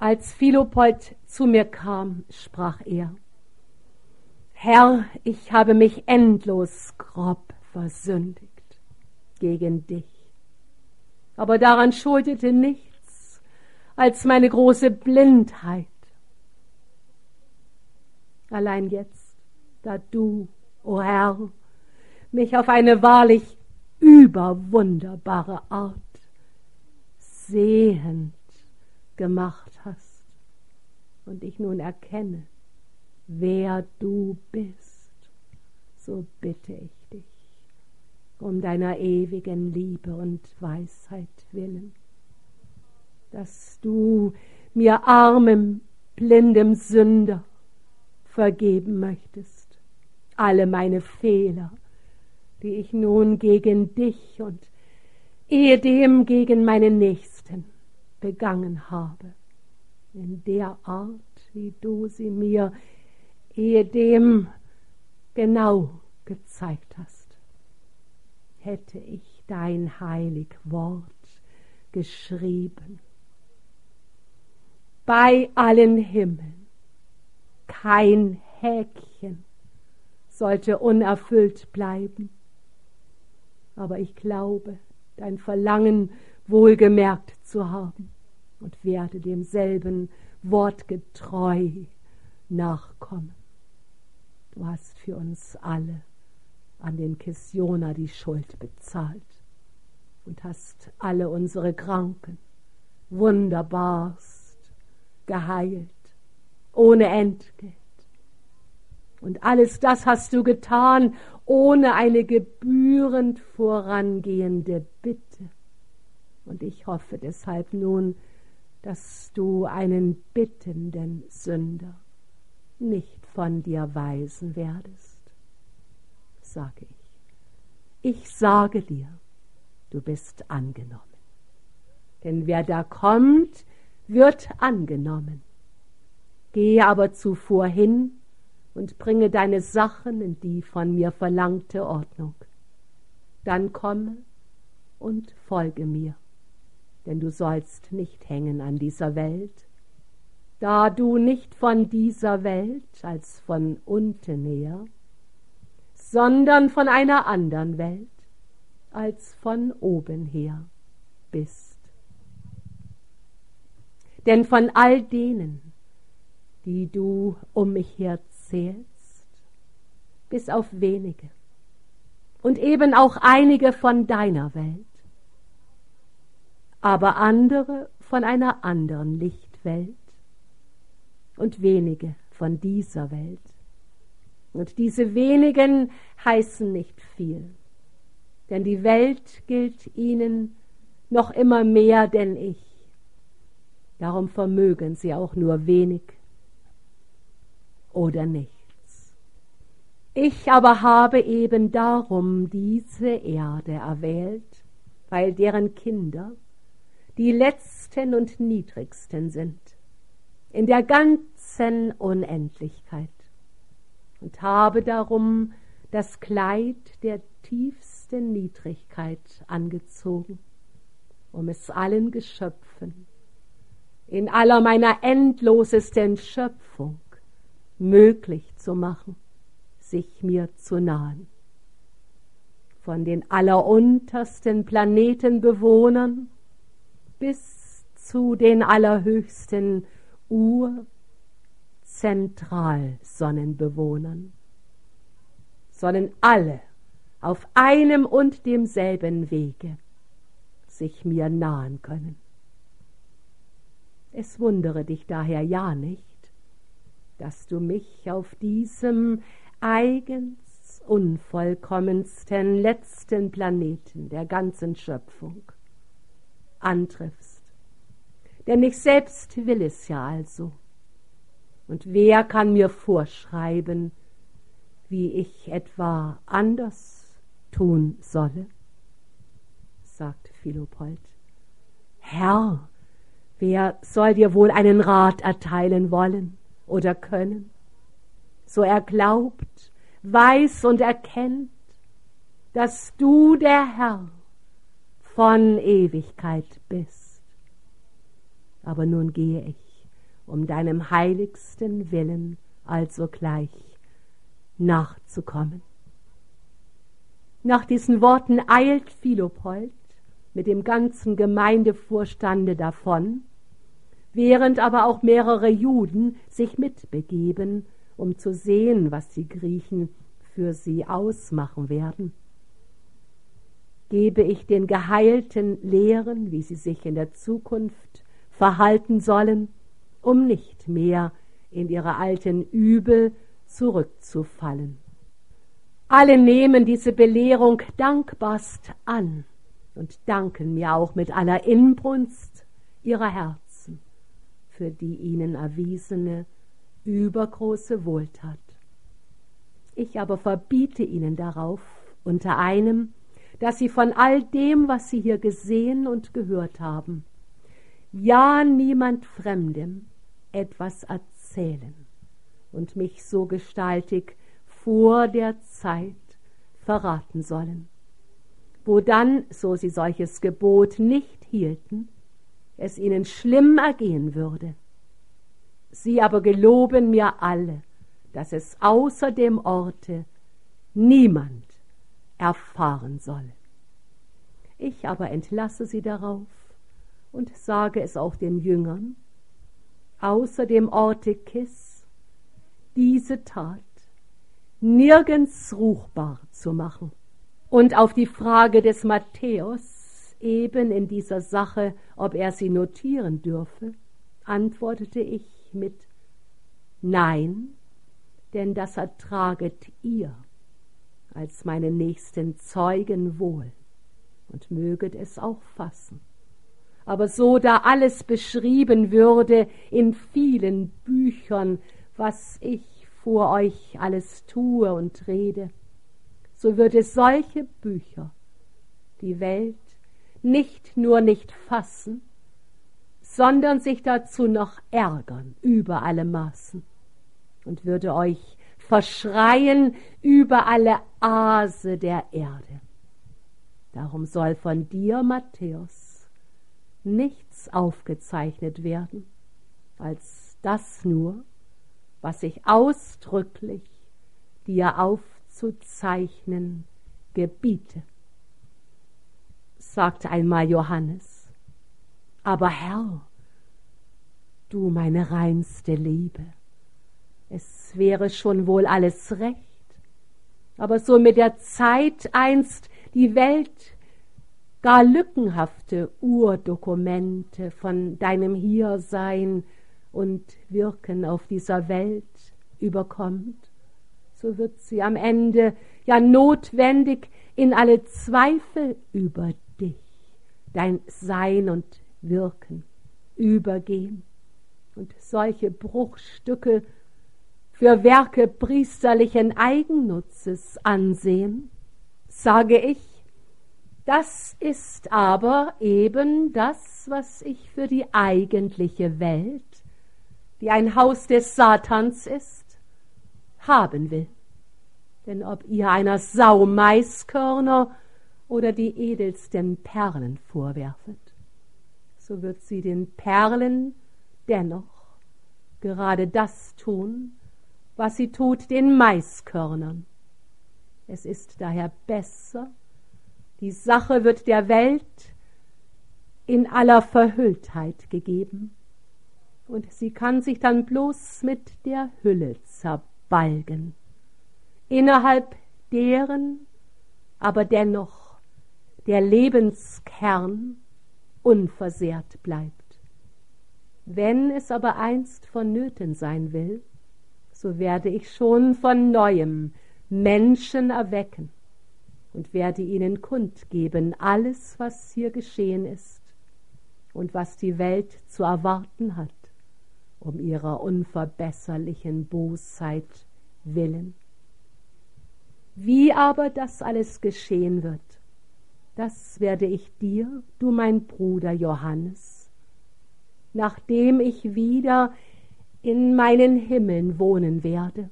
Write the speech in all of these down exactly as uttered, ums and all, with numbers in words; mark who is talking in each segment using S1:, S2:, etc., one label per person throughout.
S1: Als Philopold zu mir kam, sprach er: Herr, ich habe mich endlos grob versündigt gegen dich. Aber daran schuldete nichts als meine große Blindheit. Allein jetzt, da du, o Herr, mich auf eine wahrlich überwunderbare Art sehend gemacht hast und ich nun erkenne, wer du bist, so bitte ich dich um deiner ewigen Liebe und Weisheit willen, dass du mir armem, blindem Sünder vergeben möchtest, alle meine Fehler, die ich nun gegen dich und ehedem gegen meinen Nächsten begangen habe, in der Art, wie du sie mir ehedem genau gezeigt hast. Hätte ich dein heilig Wort geschrieben, bei allen Himmeln kein Häkchen sollte unerfüllt bleiben. Aber ich glaube, dein Verlangen wohlgemerkt zu haben und werde demselben wortgetreu nachkommen. Du hast für uns alle an den Kissioner die Schuld bezahlt und hast alle unsere Kranken wunderbarst geheilt, ohne Entgelt. Und alles das hast du getan, ohne eine gebührend vorangehende Bitte. Und ich hoffe deshalb nun, dass du einen bittenden Sünder nicht von dir weisen werdest. Sage ich, ich sage dir, du bist angenommen. Denn wer da kommt, wird angenommen. Gehe aber zuvor hin und bringe deine Sachen in die von mir verlangte Ordnung. Dann komme und folge mir, denn du sollst nicht hängen an dieser Welt, da du nicht von dieser Welt als von unten her, sondern von einer anderen Welt als von oben her bist. Denn von all denen, die du um mich her zählst, bis auf wenige und eben auch einige von deiner Welt, aber andere von einer anderen Lichtwelt und wenige von dieser Welt. Und diese wenigen heißen nicht viel, denn die Welt gilt ihnen noch immer mehr denn ich. Darum vermögen sie auch nur wenig oder nichts. Ich aber habe eben darum diese Erde erwählt, weil deren Kinder die letzten und niedrigsten sind in der ganzen Unendlichkeit, und habe darum das Kleid der tiefsten Niedrigkeit angezogen, um es allen Geschöpfen in aller meiner endlosesten Schöpfung möglich zu machen, sich mir zu nahen. Von den alleruntersten Planetenbewohnern bis zu den allerhöchsten Urzentralsonnenbewohnern sollen alle auf einem und demselben Wege sich mir nahen können. Es wundere dich daher ja nicht, dass du mich auf diesem eigens unvollkommensten letzten Planeten der ganzen Schöpfung antriffst. Denn ich selbst will es ja also. Und wer kann mir vorschreiben, wie ich etwa anders tun solle? Sagt Philopold. Herr, wer soll dir wohl einen Rat erteilen wollen oder können? So er glaubt, weiß und erkennt, dass du der Herr von Ewigkeit bist. Aber nun gehe ich um deinem heiligsten Willen also gleich nachzukommen. Nach diesen Worten eilt Philopold mit dem ganzen Gemeindevorstande davon, während aber auch mehrere Juden sich mitbegeben, um zu sehen, was die Griechen für sie ausmachen werden. Gebe ich den Geheilten Lehren, wie sie sich in der Zukunft verhalten sollen, um nicht mehr in ihre alten Übel zurückzufallen. Alle nehmen diese Belehrung dankbarst an und danken mir auch mit aller Inbrunst ihrer Herzen für die ihnen erwiesene übergroße Wohltat. Ich aber verbiete ihnen darauf unter einem, dass sie von all dem, was sie hier gesehen und gehört haben, ja niemand Fremdem etwas erzählen und mich so gestaltig vor der Zeit verraten sollen, wo dann, so sie solches Gebot nicht hielten, es ihnen schlimm ergehen würde. Sie aber geloben mir alle, dass es außer dem Orte niemand erfahren solle. Ich aber entlasse sie darauf und sage es auch den Jüngern, außer dem Orte Kis diese Tat nirgends ruchbar zu machen. Und auf die Frage des Matthäus eben in dieser Sache, ob er sie notieren dürfe, antwortete ich mit Nein, denn das ertraget ihr als meine nächsten Zeugen wohl und möget es auch fassen. Aber so da alles beschrieben würde in vielen Büchern, was ich vor euch alles tue und rede, so würde solche Bücher die Welt nicht nur nicht fassen, sondern sich dazu noch ärgern über alle Maßen und würde euch verschreien über alle Aase der Erde. Darum soll von dir, Matthäus, nichts aufgezeichnet werden, als das nur, was ich ausdrücklich dir aufzuzeichnen gebiete. Sagte einmal Johannes, aber Herr, du meine reinste Liebe, es wäre schon wohl alles recht, aber so mit der Zeit einst die Welt gar lückenhafte Urdokumente von deinem Hiersein und Wirken auf dieser Welt überkommt, so wird sie am Ende ja notwendig in alle Zweifel über dich, dein Sein und Wirken übergehen und solche Bruchstücke für Werke priesterlichen Eigennutzes ansehen, sage ich, das ist aber eben das, was ich für die eigentliche Welt, die ein Haus des Satans ist, haben will. Denn ob ihr einer Sau Maiskörner oder die edelsten Perlen vorwerfet, so wird sie den Perlen dennoch gerade das tun, was sie tut den Maiskörnern. Es ist daher besser, die Sache wird der Welt in aller Verhülltheit gegeben, und sie kann sich dann bloß mit der Hülle zerbalgen, innerhalb deren aber dennoch der Lebenskern unversehrt bleibt. Wenn es aber einst vonnöten sein will, so werde ich schon von Neuem Menschen erwecken und werde ihnen kundgeben alles, was hier geschehen ist und was die Welt zu erwarten hat, um ihrer unverbesserlichen Bosheit willen. Wie aber das alles geschehen wird, das werde ich dir, du mein Bruder Johannes, nachdem ich wieder in meinen Himmeln wohnen werde,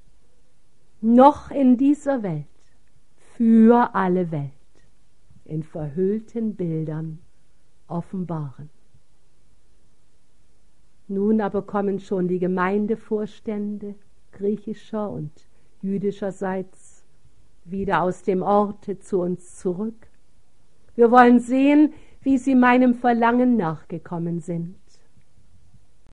S1: noch in dieser Welt, für alle Welt, in verhüllten Bildern offenbaren. Nun aber kommen schon die Gemeindevorstände griechischer und jüdischerseits wieder aus dem Orte zu uns zurück. Wir wollen sehen, wie sie meinem Verlangen nachgekommen sind.